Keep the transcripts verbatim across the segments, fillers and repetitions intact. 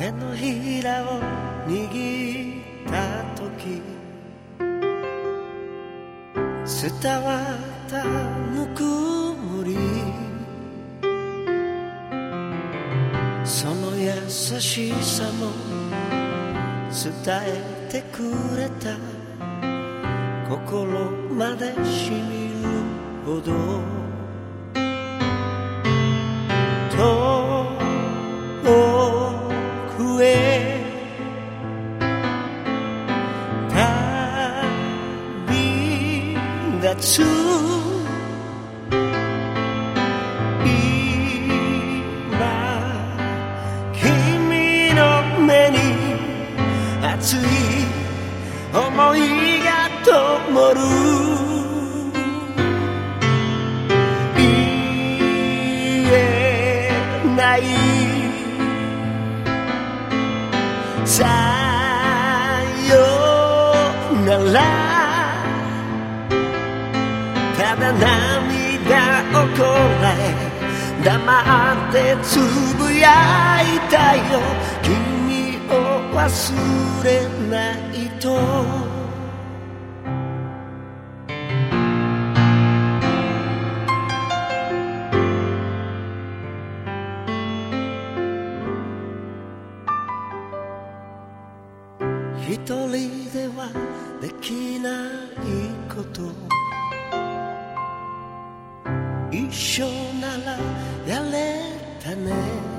手のひらを握った時伝わったぬくもりその優しさも伝えてくれた心までしみるほど遠くへ旅立つ今君の目に熱い思いが灯る言えないさよならただ涙をこらえ黙ってつぶやいたよ君を忘れないと一人ではできないこと一緒ならやれたね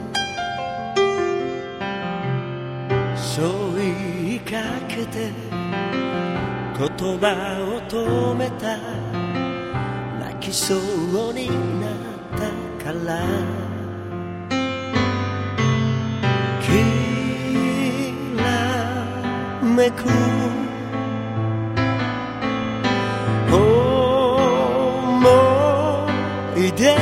そう言いかけて言葉を止めた泣きそうになったからきらめく思い出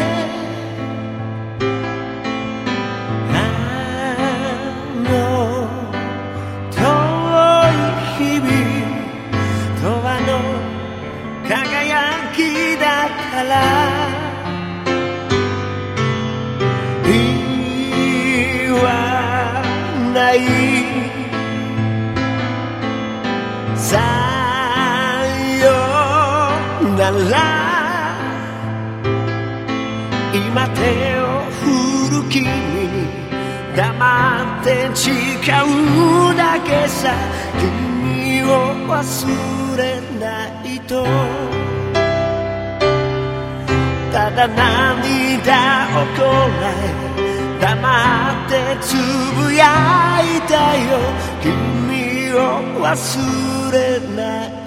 輝きだから言わないさよなら今手を振る君黙って誓うだけさ君を忘れないとただ涙をこらえ黙ってつぶやいたよ君を忘れない